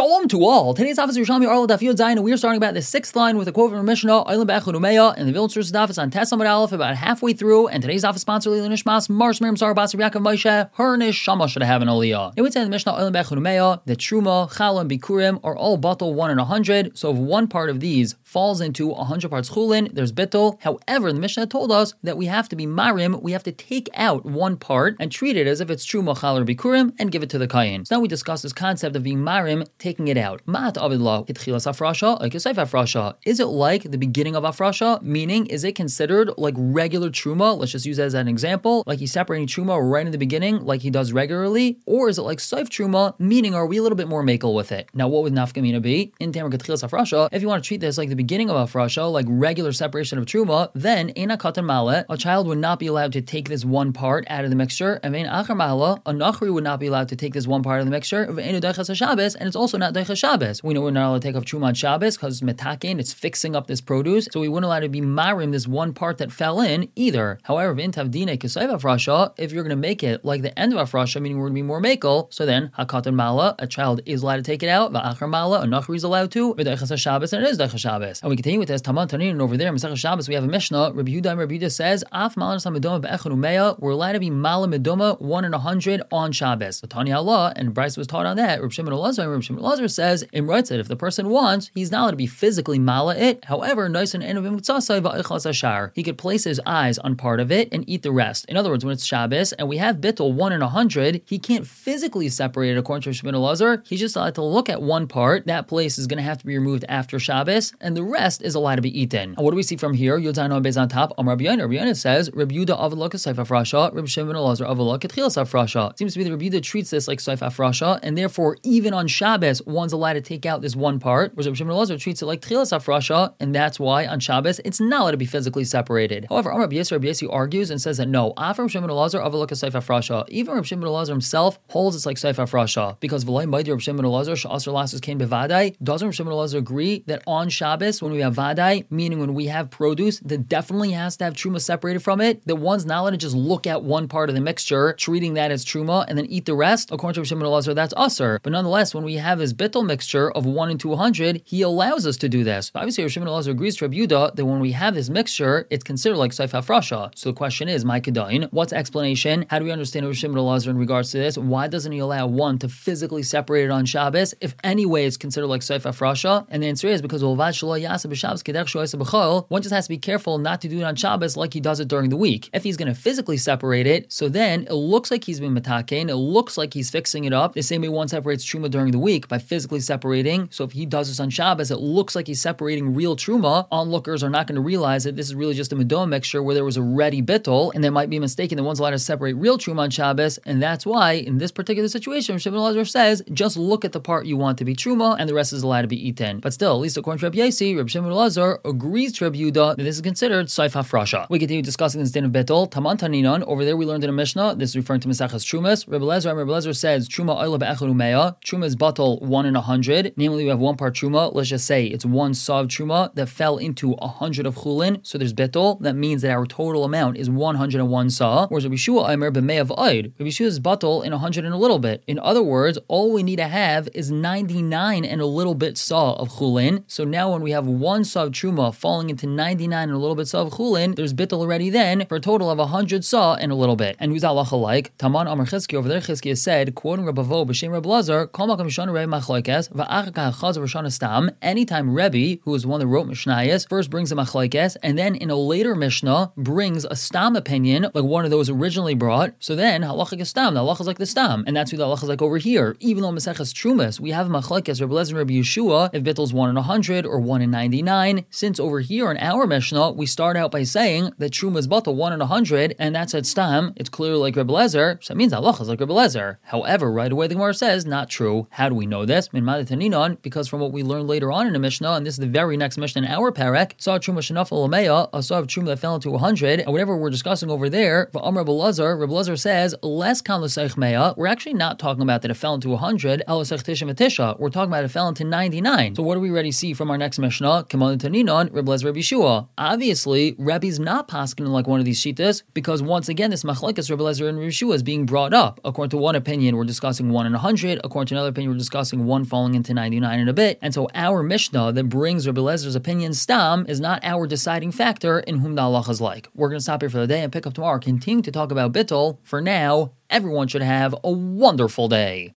Shalom to all. Today's Daf is Yerushalmi Arla Daf Yud Zayin, and we are starting about the sixth line with a quote from Mishnah, Olam B'Echad Umeya, and the Vilna Daf is on Tes Amud Aleph, about halfway through, and today's Daf is sponsored Lila Nishmas, Mars Miriam Sar Bas Yaakov Moshe, her Neshama should have an Aliyah. It would say in the Mishnah, Olam B'Echad Umeya, that Truma, Chala, and Bikurim are all batal 1 in 100, so if one part of these falls into 100 parts chulin, there's bittul. However, the Mishnah told us that we have to be marim, we have to take out one part and treat it as if it's Truma, Chala, or Bikurim, and give it to the Kayin. So now we discuss this concept of being marim, taking it out. Ma'at avidla hitchilas afrasha, like yosef afrasha. Is it like the beginning of afrasha? Meaning, is it considered like regular truma? Let's just use that as an example. Like he's separating truma right in the beginning, like he does regularly, or is it like soif truma? Meaning, are we a little bit more makel with it? Now, what would nafkamina be in tamer hitchilas afrasha? If you want to treat this like the beginning of afrasha, like regular separation of truma, then ena katan male, a child would not be allowed to take this one part out of the mixture, and vein achar mala, a nachri would not be allowed to take this one part of the mixture, and it's also not deichas Shabbos. We know we're not allowed to take off truma on Shabbos because metakin, it's fixing up this produce, so we wouldn't allow to be marim this one part that fell in either. However, if you're going to make it like the end of afrasha, meaning we're going to be more makel, so then hakatan mala, a child is allowed to take it out, va'achar mala, a nachri is allowed to, v'deichas Shabbos, and it is deichas Shabbos. And we continue with this Taman Tanin, and over there in Masechah Shabbos we have a Mishnah. Rabbi Yehuda says, Af malan samedoma be'echad umeya, we're allowed to be malam medoma 1 in 100 on Shabbos. The Tanya Allah, and Bryce was taught on that. Rabbi Shimon Elazar says, in writes that if the person wants, he's not allowed to be physically mala it. However, he could place his eyes on part of it and eat the rest. In other words, when it's Shabbos and we have bittul 1 in 100, he can't physically separate it according to Shimon Elazar. He's just allowed to look at one part. That place is going to have to be removed after Shabbos, and the rest is allowed to be eaten. And what do we see from here? Yudzayin on Bez on top. Rabbi Yehuda says, Rabbi Yehuda avalok Seif Afrasha, Rabbi Shimon Elazar avalok Ketchilas Afrasha. Seems to be that Rabbi Yehuda treats this like Seif Afrasha, and therefore even on Shabbos, one's allowed to take out this one part, whereas Rabbi Shimon Elazar treats it like Tchilas Afrasha, and that's why on Shabbos it's not allowed to be physically separated. However, Rabbi Yesi argues and says that no, after Rabbi Shimon Elazar avalok Seif Afrasha, even Rabbi Shimon Elazar himself holds it's like Seif Afrasha, because V'lai Maidi Rabbi Shimon Elazar Sha'asar Lasus came bevadai. Doesn't Rabbi Shimon Elazar agree that on Shabbos when we have vadai, meaning when we have produce that definitely has to have truma separated from it, that one's not allowed to just look at one part of the mixture, treating that as truma, and then eat the rest? According to Rabbi Shimon Elazar, that's usur. But nonetheless, when we have his bittul mixture of 1 in 200, he allows us to do this. So obviously, Rabbi Shimon Elazar agrees to Rabbi Yehuda that when we have this mixture, it's considered like Seif Afrasha. So the question is, my kedain, what's the explanation? How do we understand Rabbi Shimon Elazar in regards to this? Why doesn't he allow one to physically separate it on Shabbos if anyway it's considered like Seif Afrasha? And the answer is because one just has to be careful not to do it on Shabbos like he does it during the week. If he's going to physically separate it, so then it looks like he's been metaken, it looks like he's fixing it up, the same way one separates truma during the week by physically separating. So if he does this on Shabbos, it looks like he's separating real truma. Onlookers are not going to realize that this is really just a medom mixture where there was a ready bittul, and they might be mistaken that one's allowed to separate real truma on Shabbos, and that's why in this particular situation, Shimon Elazar says, just look at the part you want to be truma, and the rest is allowed to be eaten. But still, at least according to Rabbi Yesi, Rabbi Shimon Elazar agrees to Rabbi Yehuda that this is considered Seif Hafrasha. We continue discussing this din of bittul. Taman Taninon, over there we learned in a Mishnah, this is referring to Mesachas Trumas. Rabbi Elazar says, Truma oila be'echad umeya, Truma is batal 1 in 100. Namely, we have one part Truma, let's just say it's one saw of Truma that fell into 100 of chulin, so there's bittul. That means that our total amount is 101 saw. Whereas Rabbi Shua Aimer b'mei of oid, Rabbi Shua is batal in 100 and a little bit. In other words, all we need to have is 99 and a little bit saw of chulin. So now when we have one saw of Truma falling into 99 and a little bit saw of chulin, there's bittul already then for a total of 100 saw and a little bit. And who's halacha like? Taman Amar Chizkiya, over there Chizkiya said, quoting Rabbi Vo b'shem Rabbi Lazar, Kol makam shana Rebbe machlokes va'achar chaz v'shana stam. Anytime Rebbe, who is the one that wrote Mishnayos, first brings a machlokes and then in a later Mishnah brings a stam opinion, like one of those originally brought, so then halacha is stam. The halacha is like the stam, and that's who the halacha is like over here. Even though Maseches Trumas we have machlokes Rabbi Lezer and Rabbi Yeshua if bittul is 1 in 100 or 1 in 99. Since over here in our Mishnah we start out by saying that Truma is batal 1 in 100, and that's at stam, it's clearly like Rabbi Lezer, so it means halacha is like Rabbi Lezer. However, right away the Gemara says not true. How do we know this? Min Madataninon, because from what we learned later on in the Mishnah, and this is the very next Mishnah in our parak, saw Truma shenafal lameya, a saw of Truma that fell into 100, and whatever we're discussing over there, Rabbi Lezer says less kan l'seich meya. We're actually not talking about that it fell into 100. El l'seich tisha v'tisha. We're talking about it fell into 99. So what do we already see from our next Mishnah? Kamal Taninon, Rabbi Lezer, Rabbi Yeshua. Obviously, Rabbi's not paskin like one of these shitas because once again this machlekes Rabbi Lezer and Rabbi Yeshua is being brought up. According to one opinion, we're discussing 1 in 100. According to another opinion, we're discussing discussing one falling into 99 in a bit, and so our Mishnah that brings Rabbi Elazar's opinion stam is not our deciding factor in whom the halacha is like. We're going to stop here for the day and pick up tomorrow, continue to talk about bittul. For now, everyone should have a wonderful day.